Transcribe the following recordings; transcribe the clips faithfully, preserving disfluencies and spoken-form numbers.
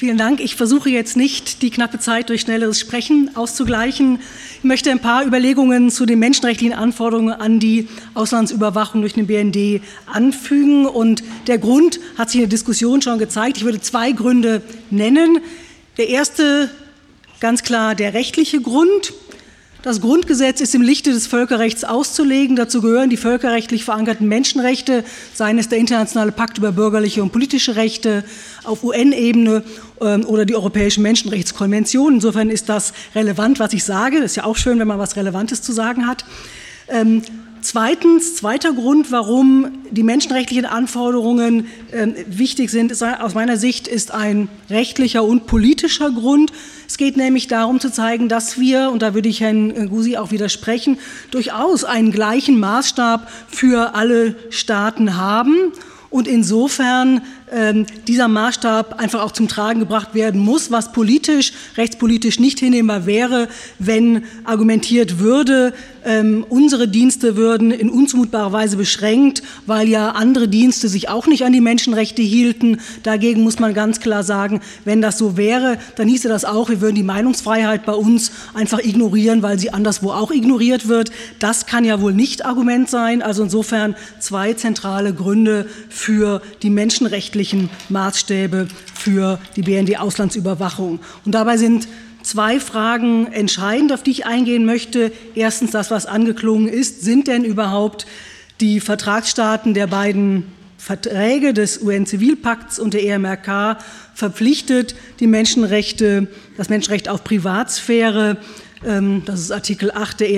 Vielen Dank. Ich versuche jetzt nicht, die knappe Zeit durch schnelleres Sprechen auszugleichen. Ich möchte ein paar Überlegungen zu den menschenrechtlichen Anforderungen an die Auslandsüberwachung durch den B N D anfügen. Und der Grund hat sich in der Diskussion schon gezeigt. Ich würde zwei Gründe nennen. Der erste, ganz klar, der rechtliche Grund. Das Grundgesetz ist im Lichte des Völkerrechts auszulegen. Dazu gehören die völkerrechtlich verankerten Menschenrechte, seien es der internationale Pakt über bürgerliche und politische Rechte auf U N-Ebene ähm, oder die Europäische Menschenrechtskonvention. Insofern ist das relevant, was ich sage. Das ist ja auch schön, wenn man was Relevantes zu sagen hat. Ähm, Zweitens, zweiter Grund, warum die menschenrechtlichen Anforderungen äh, wichtig sind, ist, aus meiner Sicht, ist ein rechtlicher und politischer Grund. Es geht nämlich darum zu zeigen, dass wir, und da würde ich Herrn Gusi auch widersprechen, durchaus einen gleichen Maßstab für alle Staaten haben und insofern ähm, dieser Maßstab einfach auch zum Tragen gebracht werden muss, was politisch, rechtspolitisch nicht hinnehmbar wäre, wenn argumentiert würde, ähm, unsere Dienste würden in unzumutbarer Weise beschränkt, weil ja andere Dienste sich auch nicht an die Menschenrechte hielten. Dagegen muss man ganz klar sagen, wenn das so wäre, dann hieße das auch, wir würden die Meinungsfreiheit bei uns einfach ignorieren, weil sie anderswo auch ignoriert wird. Das kann ja wohl nicht Argument sein. Also insofern zwei zentrale Gründe für die menschenrechtlichen Maßstäbe für die B N D-Auslandsüberwachung. Und dabei sind zwei Fragen entscheidend, auf die ich eingehen möchte. Erstens das, was angeklungen ist. Sind denn überhaupt die Vertragsstaaten der beiden Verträge des U N-Zivilpakts und der E M R K verpflichtet, die Menschenrechte, das Menschenrecht auf Privatsphäre, das ist Artikel acht der E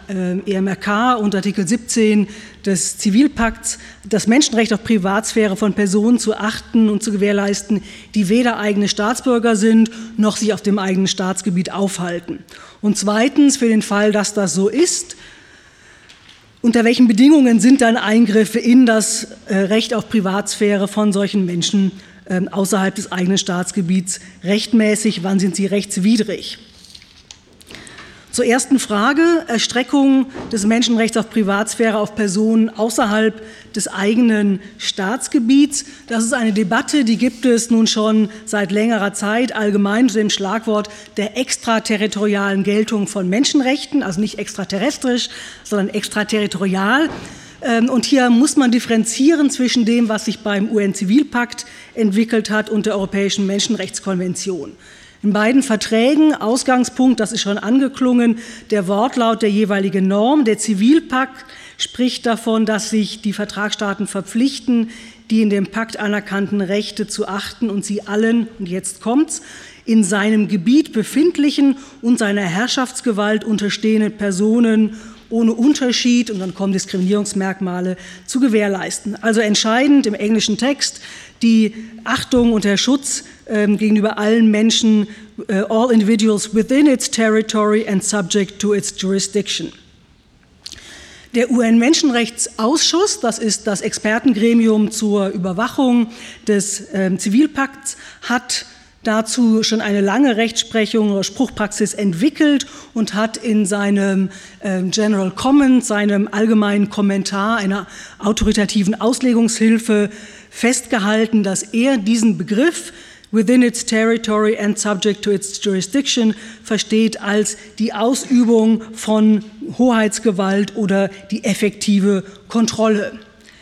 M R K und Artikel siebzehn des Zivilpakts, das Menschenrecht auf Privatsphäre von Personen zu achten und zu gewährleisten, die weder eigene Staatsbürger sind, noch sich auf dem eigenen Staatsgebiet aufhalten. Und zweitens, für den Fall, dass das so ist, unter welchen Bedingungen sind dann Eingriffe in das Recht auf Privatsphäre von solchen Menschen außerhalb des eigenen Staatsgebiets rechtmäßig, wann sind sie rechtswidrig? Zur ersten Frage, Erstreckung des Menschenrechts auf Privatsphäre auf Personen außerhalb des eigenen Staatsgebiets. Das ist eine Debatte, die gibt es nun schon seit längerer Zeit, allgemein unter dem Schlagwort der extraterritorialen Geltung von Menschenrechten, also nicht extraterrestrisch, sondern extraterritorial. Und hier muss man differenzieren zwischen dem, was sich beim U N-Zivilpakt entwickelt hat und der Europäischen Menschenrechtskonvention. In beiden Verträgen, Ausgangspunkt, das ist schon angeklungen, der Wortlaut der jeweiligen Norm. Der Zivilpakt spricht davon, dass sich die Vertragsstaaten verpflichten, die in dem Pakt anerkannten Rechte zu achten und sie allen, und jetzt kommt's, in seinem Gebiet befindlichen und seiner Herrschaftsgewalt unterstehenden Personen ohne Unterschied, und dann kommen Diskriminierungsmerkmale, zu gewährleisten. Also entscheidend im englischen Text die Achtung und der Schutz äh, gegenüber allen Menschen, äh, all individuals within its territory and subject to its jurisdiction. Der U N-Menschenrechtsausschuss, das ist das Expertengremium zur Überwachung des äh, Zivilpakts, hat dazu schon eine lange Rechtsprechung oder Spruchpraxis entwickelt und hat in seinem äh, General Comment, seinem allgemeinen Kommentar, einer autoritativen Auslegungshilfe festgehalten, dass er diesen Begriff within its territory and subject to its jurisdiction versteht als die Ausübung von Hoheitsgewalt oder die effektive Kontrolle.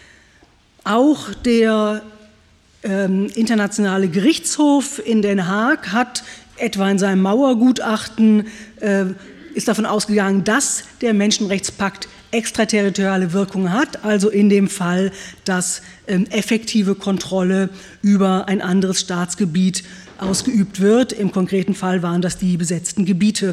Auch der ähm, Internationale Gerichtshof in Den Haag hat etwa in seinem Mauer-Gutachten äh, ist davon ausgegangen, dass der Menschenrechtspakt extraterritoriale Wirkung hat, also in dem Fall, dass ähm, effektive Kontrolle über ein anderes Staatsgebiet ausgeübt wird. Im konkreten Fall waren das die besetzten Gebiete.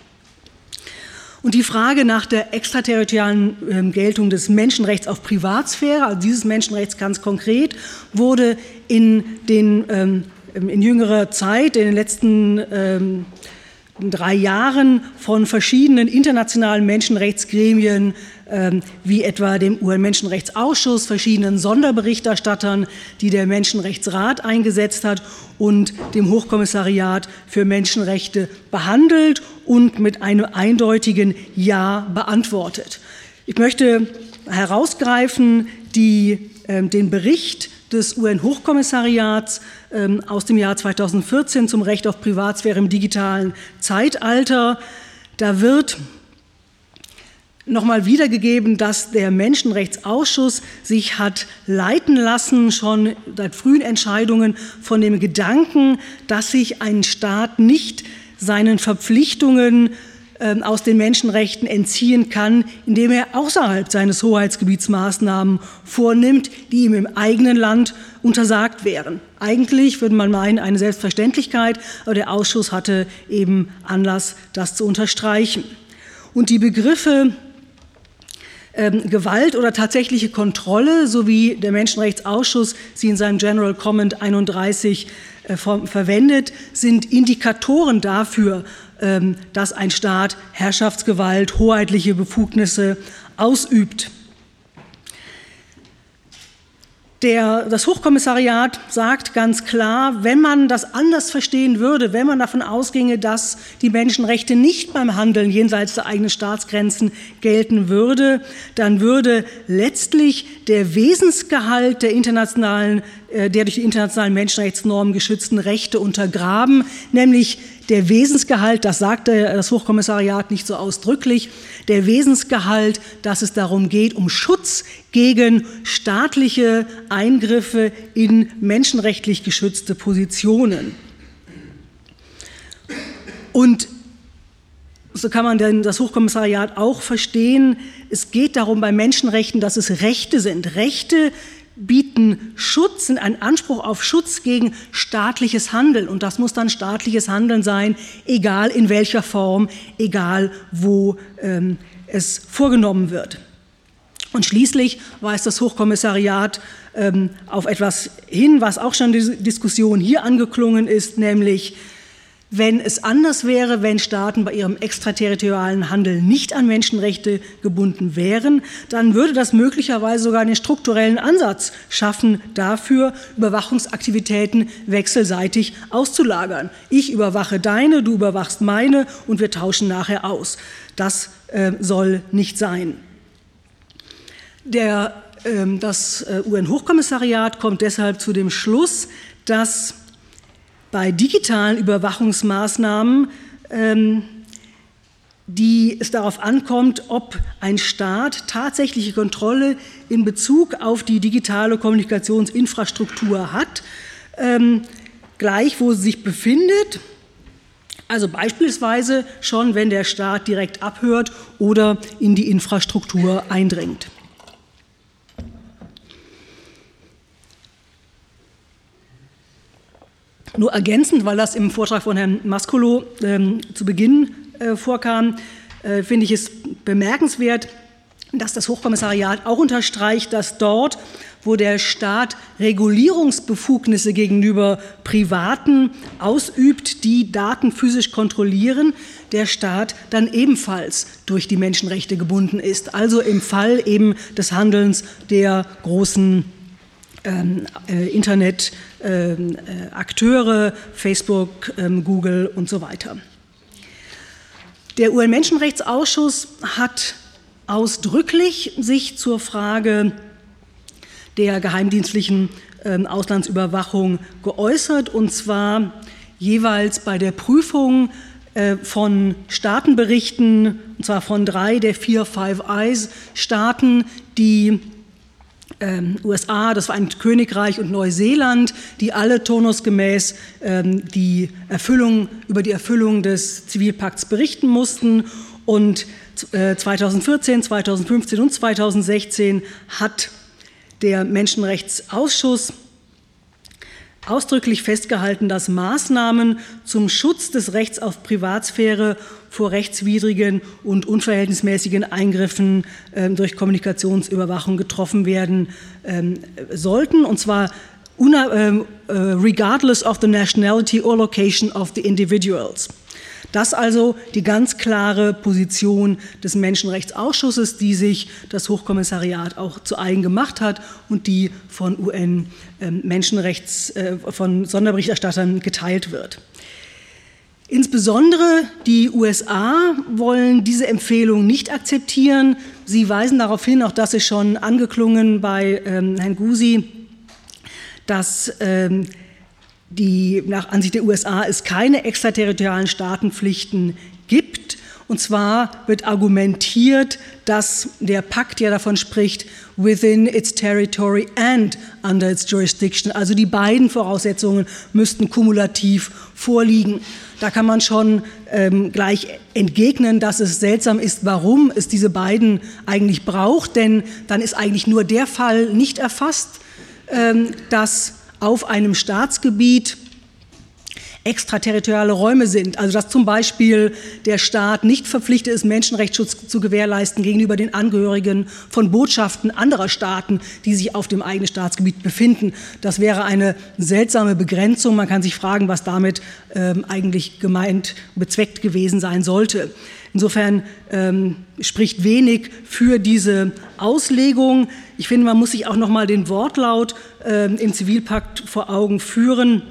Und die Frage nach der extraterritorialen ähm, Geltung des Menschenrechts auf Privatsphäre, also dieses Menschenrechts ganz konkret, wurde in, den, ähm, in jüngerer Zeit, in den letzten ähm, drei Jahren von verschiedenen internationalen Menschenrechtsgremien, ähm, wie etwa dem U N-Menschenrechtsausschuss, verschiedenen Sonderberichterstattern, die der Menschenrechtsrat eingesetzt hat, und dem Hochkommissariat für Menschenrechte behandelt und mit einem eindeutigen Ja beantwortet. Ich möchte herausgreifen die, äh, den Bericht des U N-Hochkommissariats ähm, aus dem Jahr zweitausendvierzehn zum Recht auf Privatsphäre im digitalen Zeitalter. Da wird nochmal wiedergegeben, dass der Menschenrechtsausschuss sich hat leiten lassen, schon seit frühen Entscheidungen, von dem Gedanken, dass sich ein Staat nicht seinen Verpflichtungen äh, aus den Menschenrechten entziehen kann, indem er außerhalb seines Hoheitsgebiets Maßnahmen vornimmt, die ihm im eigenen Land untersagt wären. Eigentlich würde man meinen, eine Selbstverständlichkeit, aber der Ausschuss hatte eben Anlass, das zu unterstreichen. Und die Begriffe Ähm, Gewalt oder tatsächliche Kontrolle, so wie der Menschenrechtsausschuss sie in seinem General Comment einunddreißig äh, ver verwendet, sind Indikatoren dafür, ähm, dass ein Staat Herrschaftsgewalt, hoheitliche Befugnisse ausübt. Der, das Hochkommissariat sagt ganz klar, wenn man das anders verstehen würde, wenn man davon ausginge, dass die Menschenrechte nicht beim Handeln jenseits der eigenen Staatsgrenzen gelten würde, dann würde letztlich der Wesensgehalt der internationalen, der durch die internationalen Menschenrechtsnormen geschützten Rechte untergraben, nämlich der Wesensgehalt, das sagte das Hochkommissariat nicht so ausdrücklich, der Wesensgehalt, dass es darum geht, um Schutz gegen staatliche Eingriffe in menschenrechtlich geschützte Positionen. Und so kann man denn das Hochkommissariat auch verstehen, es geht darum bei Menschenrechten, dass es Rechte sind. Rechte bieten Schutz, sind ein Anspruch auf Schutz gegen staatliches Handeln. Und das muss dann staatliches Handeln sein, egal in welcher Form, egal wo ähm, es vorgenommen wird. Und schließlich weist das Hochkommissariat ähm, auf etwas hin, was auch schon die Diskussion hier angeklungen ist, nämlich wenn es anders wäre, wenn Staaten bei ihrem extraterritorialen Handeln nicht an Menschenrechte gebunden wären, dann würde das möglicherweise sogar einen strukturellen Ansatz schaffen, dafür Überwachungsaktivitäten wechselseitig auszulagern. Ich überwache deine, du überwachst meine und wir tauschen nachher aus. Das äh, soll nicht sein. Der, äh, das äh, U N-Hochkommissariat kommt deshalb zu dem Schluss, dass bei digitalen Überwachungsmaßnahmen, ähm, die es darauf ankommt, ob ein Staat tatsächliche Kontrolle in Bezug auf die digitale Kommunikationsinfrastruktur hat, ähm, gleich wo sie sich befindet, also beispielsweise schon, wenn der Staat direkt abhört oder in die Infrastruktur eindringt. Nur ergänzend, weil das im Vortrag von Herrn Mascolo ähm, zu Beginn äh, vorkam, äh, finde ich es bemerkenswert, dass das Hochkommissariat auch unterstreicht, dass dort, wo der Staat Regulierungsbefugnisse gegenüber Privaten ausübt, die Daten physisch kontrollieren, der Staat dann ebenfalls durch die Menschenrechte gebunden ist. Also im Fall eben des Handelns der großen Ähm, äh, Internetakteure, äh, Facebook, ähm, Google und so weiter. Der U N-Menschenrechtsausschuss hat ausdrücklich sich zur Frage der geheimdienstlichen äh, Auslandsüberwachung geäußert, und zwar jeweils bei der Prüfung äh, von Staatenberichten, und zwar von drei der vier Five Eyes Staaten, die Ähm, U S A, das Vereinigte Königreich und Neuseeland, die alle turnusgemäß ähm, die Erfüllung, über die Erfüllung des Zivilpakts berichten mussten. Und äh, zweitausendvierzehn, zweitausendfünfzehn und zweitausendsechzehn hat der Menschenrechtsausschuss ausdrücklich festgehalten, dass Maßnahmen zum Schutz des Rechts auf Privatsphäre vor rechtswidrigen und unverhältnismäßigen Eingriffen äh, durch Kommunikationsüberwachung getroffen werden ähm, sollten, und zwar una, äh, regardless of the nationality or location of the individuals. Das also die ganz klare Position des Menschenrechtsausschusses, die sich das Hochkommissariat auch zu eigen gemacht hat und die von U N-Menschenrechts, äh, von Sonderberichterstattern geteilt wird. Insbesondere die U S A wollen diese Empfehlung nicht akzeptieren. Sie weisen darauf hin, auch das ist schon angeklungen bei ähm, Herrn Guzzi, dass ähm, die, nach Ansicht der U S A es keine extraterritorialen Staatenpflichten gibt. Und zwar wird argumentiert, dass der Pakt ja davon spricht, within its territory and under its jurisdiction. Also die beiden Voraussetzungen müssten kumulativ vorliegen. Da kann man schon ähm, gleich entgegnen, dass es seltsam ist, warum es diese beiden eigentlich braucht. Denn dann ist eigentlich nur der Fall nicht erfasst, ähm, dass auf einem Staatsgebiet extraterritoriale Räume sind, also dass zum Beispiel der Staat nicht verpflichtet ist, Menschenrechtsschutz zu gewährleisten gegenüber den Angehörigen von Botschaften anderer Staaten, die sich auf dem eigenen Staatsgebiet befinden. Das wäre eine seltsame Begrenzung. Man kann sich fragen, was damit ähm, eigentlich gemeint, bezweckt gewesen sein sollte. Insofern ähm, spricht wenig für diese Auslegung. Ich finde, man muss sich auch noch mal den Wortlaut ähm, im Zivilpakt vor Augen führen,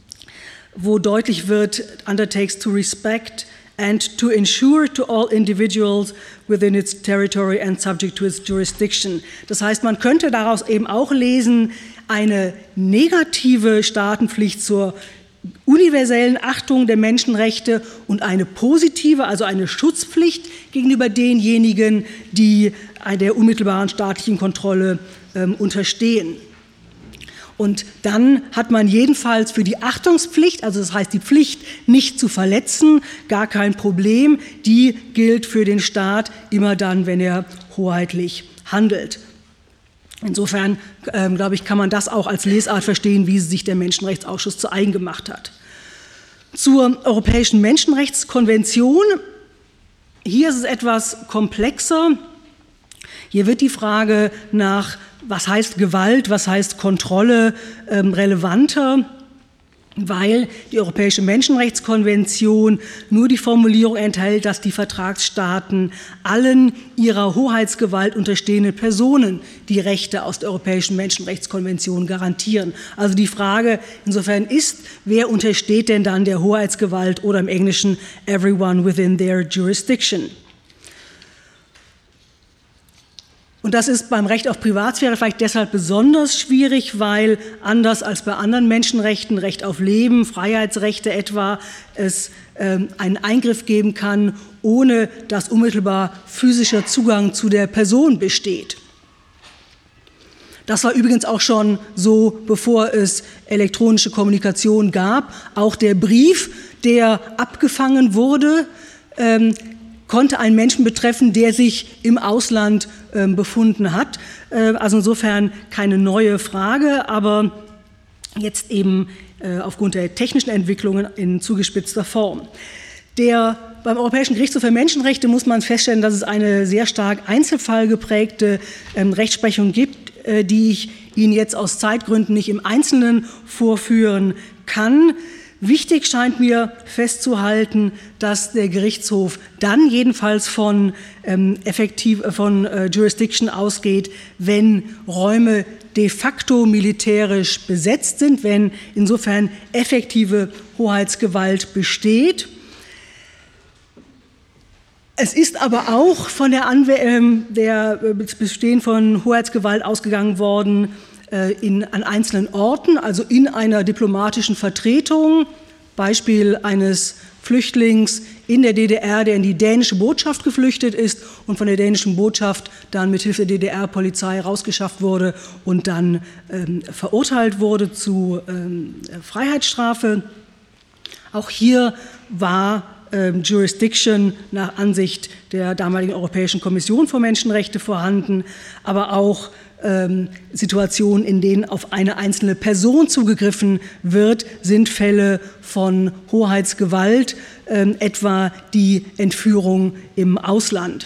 wo deutlich wird, undertakes to respect and to ensure to all individuals within its territory and subject to its jurisdiction. Das heißt, man könnte daraus eben auch lesen, eine negative Staatenpflicht zur universellen Achtung der Menschenrechte und eine positive, also eine Schutzpflicht gegenüber denjenigen, die der unmittelbaren staatlichen Kontrolle ähm, unterstehen. Und dann hat man jedenfalls für die Achtungspflicht, also das heißt die Pflicht, nicht zu verletzen, gar kein Problem. Die gilt für den Staat immer dann, wenn er hoheitlich handelt. Insofern, ähm, glaube ich, kann man das auch als Lesart verstehen, wie sich der Menschenrechtsausschuss zu eigen gemacht hat. Zur Europäischen Menschenrechtskonvention. Hier ist es etwas komplexer. Hier wird die Frage nach, was heißt Gewalt, was heißt Kontrolle, ähm, relevanter, weil die Europäische Menschenrechtskonvention nur die Formulierung enthält, dass die Vertragsstaaten allen ihrer Hoheitsgewalt unterstehenden Personen die Rechte aus der Europäischen Menschenrechtskonvention garantieren. Also die Frage insofern ist, wer untersteht denn dann der Hoheitsgewalt oder im Englischen everyone within their jurisdiction. Und das ist beim Recht auf Privatsphäre vielleicht deshalb besonders schwierig, weil anders als bei anderen Menschenrechten, Recht auf Leben, Freiheitsrechte etwa, es äh, einen Eingriff geben kann, ohne dass unmittelbar physischer Zugang zu der Person besteht. Das war übrigens auch schon so, bevor es elektronische Kommunikation gab. Auch der Brief, der abgefangen wurde, ähm, konnte einen Menschen betreffen, der sich im Ausland äh, befunden hat. Äh, also insofern keine neue Frage, aber jetzt eben äh, aufgrund der technischen Entwicklungen in zugespitzter Form. Der, beim Europäischen Gerichtshof für Menschenrechte muss man feststellen, dass es eine sehr stark einzelfallgeprägte ähm, Rechtsprechung gibt, äh, die ich Ihnen jetzt aus Zeitgründen nicht im Einzelnen vorführen kann. Wichtig scheint mir festzuhalten, dass der Gerichtshof dann jedenfalls von, ähm, effektiv, äh, von äh, Jurisdiction ausgeht, wenn Räume de facto militärisch besetzt sind, wenn insofern effektive Hoheitsgewalt besteht. Es ist aber auch von der, Anw- äh, der äh, Bestehen von Hoheitsgewalt ausgegangen worden, In, an einzelnen Orten, also in einer diplomatischen Vertretung, Beispiel eines Flüchtlings in der D D R, der in die dänische Botschaft geflüchtet ist und von der dänischen Botschaft dann mit Hilfe der D D R-Polizei rausgeschafft wurde und dann ähm, verurteilt wurde zu ähm, Freiheitsstrafe. Auch hier war ähm, Jurisdiction nach Ansicht der damaligen Europäischen Kommission für Menschenrechte vorhanden, aber auch Ähm, Situationen, in denen auf eine einzelne Person zugegriffen wird, sind Fälle von Hoheitsgewalt, ähm, etwa die Entführung im Ausland.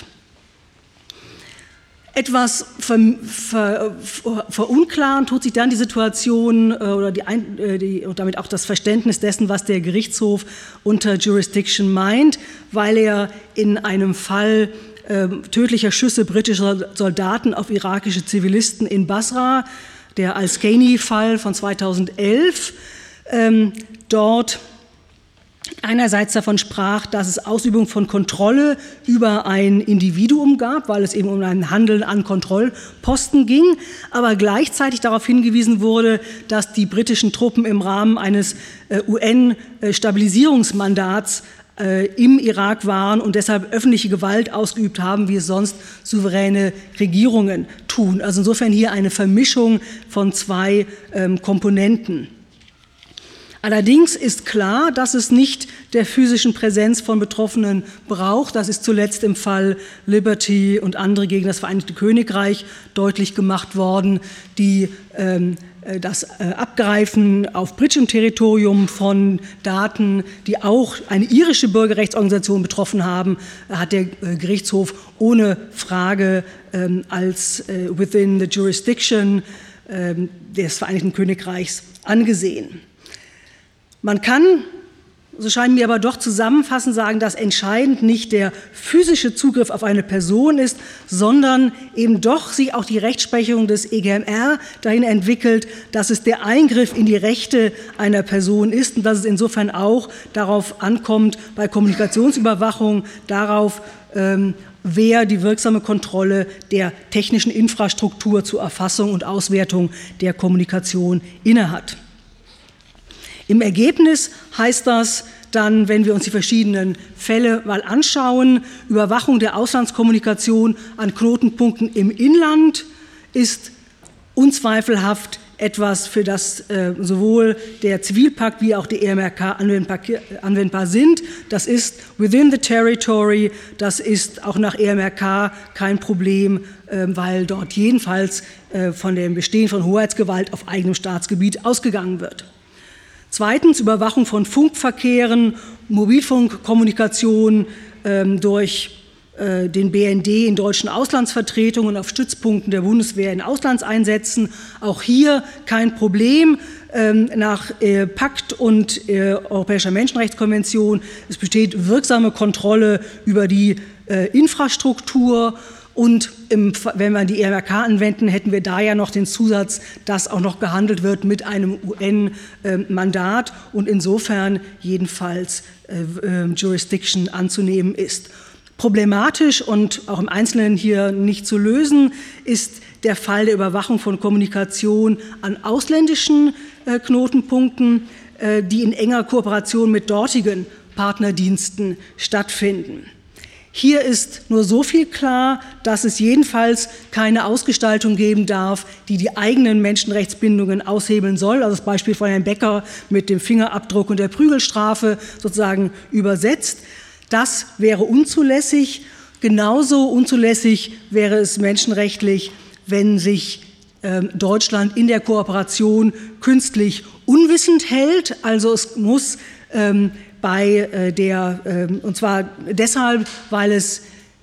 Etwas ver, ver, ver, verunklarend tut sich dann die Situation äh, oder die, äh, die, und damit auch das Verständnis dessen, was der Gerichtshof unter Jurisdiction meint, weil er in einem Fall äh, tödlicher Schüsse britischer Soldaten auf irakische Zivilisten in Basra, der Al-Skaini-Fall von zweitausendelf, ähm, dort einerseits davon sprach, dass es Ausübung von Kontrolle über ein Individuum gab, weil es eben um ein Handeln an Kontrollposten ging, aber gleichzeitig darauf hingewiesen wurde, dass die britischen Truppen im Rahmen eines äh, U N-Stabilisierungsmandats äh, im Irak waren und deshalb öffentliche Gewalt ausgeübt haben, wie es sonst souveräne Regierungen tun. Also insofern hier eine Vermischung von zwei ähm, Komponenten. Allerdings ist klar, dass es nicht der physischen Präsenz von Betroffenen braucht. Das ist zuletzt im Fall Liberty und andere gegen das Vereinigte Königreich deutlich gemacht worden, die ähm, das äh, Abgreifen auf britischem Territorium von Daten, die auch eine irische Bürgerrechtsorganisation betroffen haben, hat der äh, Gerichtshof ohne Frage ähm, als äh, within the jurisdiction äh, des Vereinigten Königreichs angesehen. Man kann, so scheint mir aber doch zusammenfassend sagen, dass entscheidend nicht der physische Zugriff auf eine Person ist, sondern eben doch sich auch die Rechtsprechung des E G M R dahin entwickelt, dass es der Eingriff in die Rechte einer Person ist und dass es insofern auch darauf ankommt, bei Kommunikationsüberwachung darauf, ähm, wer die wirksame Kontrolle der technischen Infrastruktur zur Erfassung und Auswertung der Kommunikation innehat. Im Ergebnis heißt das dann, wenn wir uns die verschiedenen Fälle mal anschauen, Überwachung der Auslandskommunikation an Knotenpunkten im Inland ist unzweifelhaft etwas, für das äh, sowohl der Zivilpakt wie auch die E M R K anwendbar, anwendbar sind. Das ist within the territory, das ist auch nach E M R K kein Problem, äh, weil dort jedenfalls äh, von dem Bestehen von Hoheitsgewalt auf eigenem Staatsgebiet ausgegangen wird. Zweitens Überwachung von Funkverkehren, Mobilfunkkommunikation ähm, durch äh, den B N D in deutschen Auslandsvertretungen auf Stützpunkten der Bundeswehr in Auslandseinsätzen. Auch hier kein Problem ähm, nach äh, Pakt und äh, Europäischer Menschenrechtskonvention. Es besteht wirksame Kontrolle über die äh, Infrastruktur. Und im, wenn wir die E M R K anwenden, hätten wir da ja noch den Zusatz, dass auch noch gehandelt wird mit einem U N-Mandat und insofern jedenfalls äh, Jurisdiction anzunehmen ist. Problematisch und auch im Einzelnen hier nicht zu lösen ist der Fall der Überwachung von Kommunikation an ausländischen äh, Knotenpunkten, äh, die in enger Kooperation mit dortigen Partnerdiensten stattfinden. Hier ist nur so viel klar, dass es jedenfalls keine Ausgestaltung geben darf, die die eigenen Menschenrechtsbindungen aushebeln soll. Also das Beispiel von Herrn Becker mit dem Fingerabdruck und der Prügelstrafe sozusagen übersetzt. Das wäre unzulässig. Genauso unzulässig wäre es menschenrechtlich, wenn sich äh, Deutschland in der Kooperation künstlich unwissend hält. Also es muss ähm, bei äh, der, äh, und zwar deshalb, weil es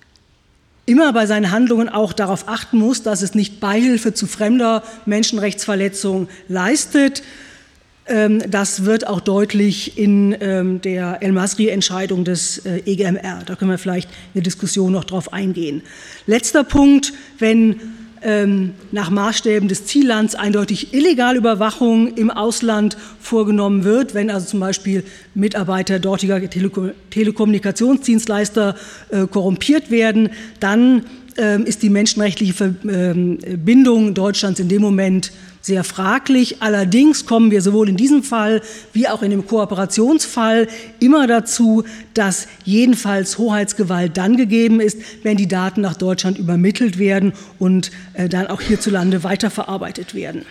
immer bei seinen Handlungen auch darauf achten muss, dass es nicht Beihilfe zu fremder Menschenrechtsverletzung leistet. Ähm, das wird auch deutlich in ähm, der El-Masri-Entscheidung des äh, E G M R. Da können wir vielleicht in der Diskussion noch drauf eingehen. Letzter Punkt, wenn ähm, nach Maßstäben des Ziellands eindeutig illegale Überwachung im Ausland vorgenommen wird, wenn also zum Beispiel Mitarbeiter dortiger Telekom- Telekommunikationsdienstleister äh, korrumpiert werden, dann äh, ist die menschenrechtliche Verbindung Deutschlands in dem Moment sehr fraglich. Allerdings kommen wir sowohl in diesem Fall wie auch in dem Kooperationsfall immer dazu, dass jedenfalls Hoheitsgewalt dann gegeben ist, wenn die Daten nach Deutschland übermittelt werden und äh, dann auch hierzulande weiterverarbeitet werden.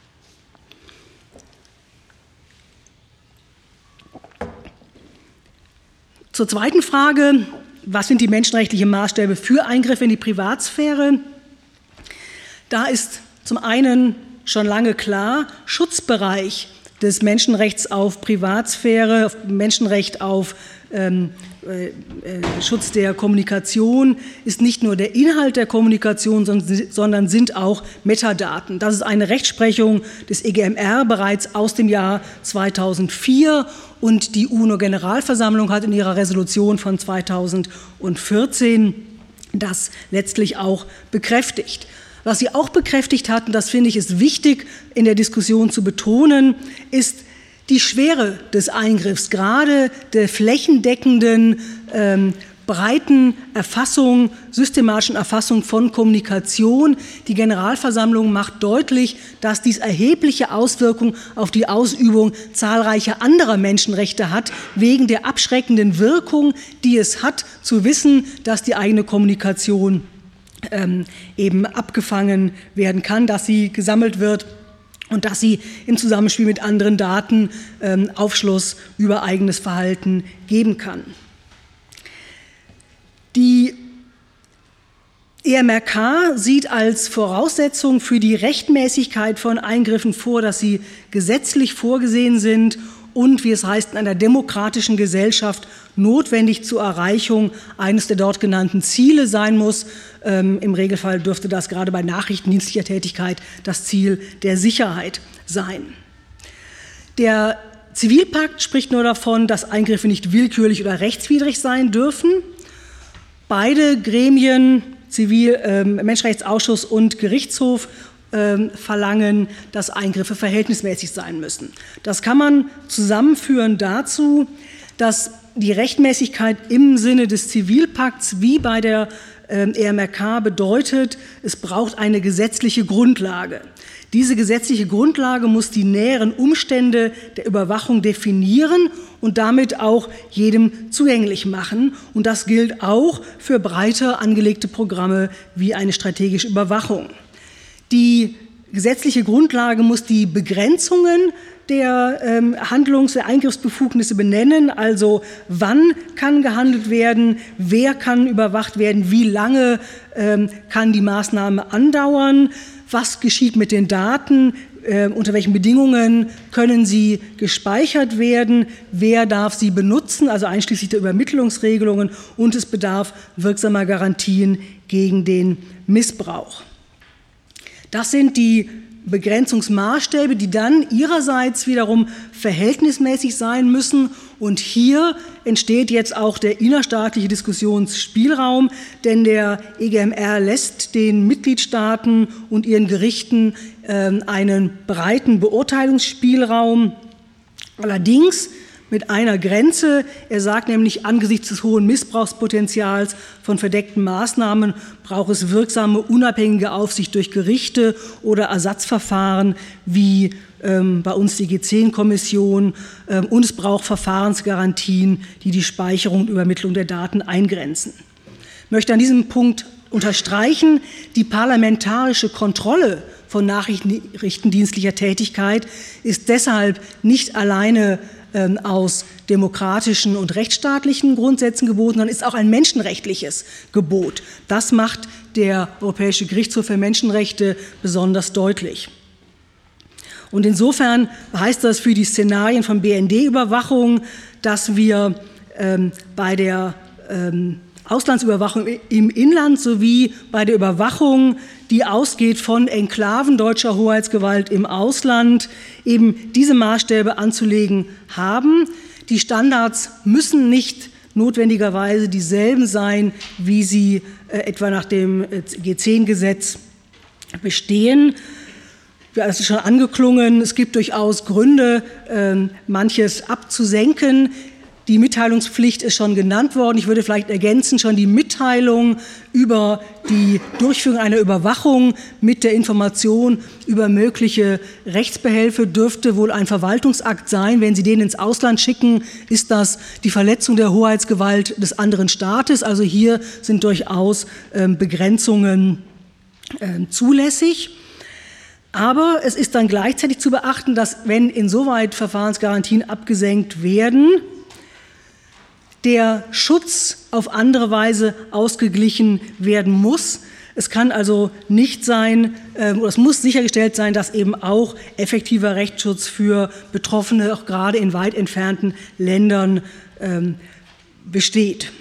Zur zweiten Frage, was sind die menschenrechtlichen Maßstäbe für Eingriffe in die Privatsphäre? Da ist zum einen schon lange klar, Schutzbereich des Menschenrechts auf Privatsphäre, auf Menschenrecht auf ähm, äh, Schutz der Kommunikation ist nicht nur der Inhalt der Kommunikation, sondern sind auch Metadaten. Das ist eine Rechtsprechung des E G M R bereits aus dem Jahr zweitausendvier und die UNO-Generalversammlung hat in ihrer Resolution von zweitausendvierzehn das letztlich auch bekräftigt. Was sie auch bekräftigt hatten, das finde ich ist wichtig in der Diskussion zu betonen, ist Die Schwere des Eingriffs, gerade der flächendeckenden, ähm, breiten Erfassung, systematischen Erfassung von Kommunikation. Die Generalversammlung macht deutlich, dass dies erhebliche Auswirkungen auf die Ausübung zahlreicher anderer Menschenrechte hat, wegen der abschreckenden Wirkung, die es hat, zu wissen, dass die eigene Kommunikation ähm, eben abgefangen werden kann, dass sie gesammelt wird und dass sie im Zusammenspiel mit anderen Daten ähm, Aufschluss über eigenes Verhalten geben kann. Die E M R K sieht als Voraussetzung für die Rechtmäßigkeit von Eingriffen vor, dass sie gesetzlich vorgesehen sind und, wie es heißt, in einer demokratischen Gesellschaft notwendig zur Erreichung eines der dort genannten Ziele sein muss. Ähm, im Regelfall dürfte das gerade bei nachrichtendienstlicher Tätigkeit das Ziel der Sicherheit sein. Der Zivilpakt spricht nur davon, dass Eingriffe nicht willkürlich oder rechtswidrig sein dürfen. Beide Gremien, Zivil-, äh, Menschenrechtsausschuss und Gerichtshof, äh, verlangen, dass Eingriffe verhältnismäßig sein müssen. Das kann man zusammenführen dazu, dass die Rechtmäßigkeit im Sinne des Zivilpakts wie bei der äh, E M R K bedeutet, es braucht eine gesetzliche Grundlage. Diese gesetzliche Grundlage muss die näheren Umstände der Überwachung definieren und damit auch jedem zugänglich machen. Und das gilt auch für breiter angelegte Programme wie eine strategische Überwachung. Die gesetzliche Grundlage muss die Begrenzungen der ähm, Handlungs-, der Eingriffsbefugnisse benennen, also wann kann gehandelt werden, wer kann überwacht werden, wie lange ähm, kann die Maßnahme andauern, was geschieht mit den Daten, äh, unter welchen Bedingungen können sie gespeichert werden, wer darf sie benutzen, also einschließlich der Übermittlungsregelungen, und es bedarf wirksamer Garantien gegen den Missbrauch. Das sind die Begrenzungsmaßstäbe, die dann ihrerseits wiederum verhältnismäßig sein müssen. Und hier entsteht jetzt auch der innerstaatliche Diskussionsspielraum, denn der E G M R lässt den Mitgliedstaaten und ihren Gerichten äh, einen breiten Beurteilungsspielraum. Allerdings mit einer Grenze. Er sagt nämlich, angesichts des hohen Missbrauchspotenzials von verdeckten Maßnahmen braucht es wirksame, unabhängige Aufsicht durch Gerichte oder Ersatzverfahren wie ähm, bei uns die G zehn Kommission, ähm, und es braucht Verfahrensgarantien, die die Speicherung und Übermittlung der Daten eingrenzen. Ich möchte an diesem Punkt unterstreichen, die parlamentarische Kontrolle von nachrichtendienstlicher Tätigkeit ist deshalb nicht alleine aus demokratischen und rechtsstaatlichen Grundsätzen geboten, sondern ist auch ein menschenrechtliches Gebot. Das macht der Europäische Gerichtshof für Menschenrechte besonders deutlich. Und insofern heißt das für die Szenarien von B N D-Überwachung, dass wir ähm, bei der ähm, Auslandsüberwachung im Inland sowie bei der Überwachung, die ausgeht von Enklaven deutscher Hoheitsgewalt im Ausland, eben diese Maßstäbe anzulegen haben. Die Standards müssen nicht notwendigerweise dieselben sein, wie sie äh, etwa nach dem G zehn Gesetz bestehen. Ja, es ist schon angeklungen, es gibt durchaus Gründe, äh, manches abzusenken. Die Mitteilungspflicht ist schon genannt worden. Ich würde vielleicht ergänzen, schon die Mitteilung über die Durchführung einer Überwachung mit der Information über mögliche Rechtsbehelfe dürfte wohl ein Verwaltungsakt sein. Wenn Sie den ins Ausland schicken, ist das die Verletzung der Hoheitsgewalt des anderen Staates. Also hier sind durchaus äh, Begrenzungen äh, zulässig. Aber es ist dann gleichzeitig zu beachten, dass, wenn insoweit Verfahrensgarantien abgesenkt werden, der Schutz auf andere Weise ausgeglichen werden muss. Es kann also nicht sein, äh, oder es muss sichergestellt sein, dass eben auch effektiver Rechtsschutz für Betroffene, auch gerade in weit entfernten Ländern, ähm, besteht.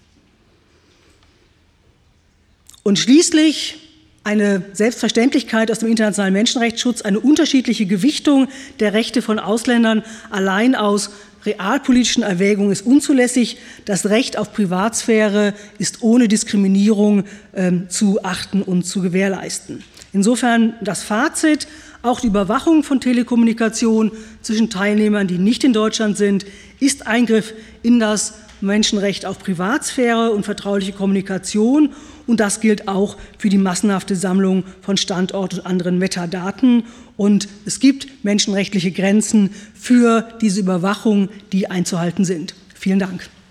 Und schließlich eine Selbstverständlichkeit aus dem internationalen Menschenrechtsschutz, eine unterschiedliche Gewichtung der Rechte von Ausländern allein aus realpolitischen Erwägungen ist unzulässig. Das Recht auf Privatsphäre ist ohne Diskriminierung ähm, zu achten und zu gewährleisten. Insofern das Fazit: Auch die Überwachung von Telekommunikation zwischen Teilnehmern, die nicht in Deutschland sind, ist Eingriff in das Menschenrecht auf Privatsphäre und vertrauliche Kommunikation. Und das gilt auch für die massenhafte Sammlung von Standort und anderen Metadaten. Und es gibt menschenrechtliche Grenzen für diese Überwachung, die einzuhalten sind. Vielen Dank.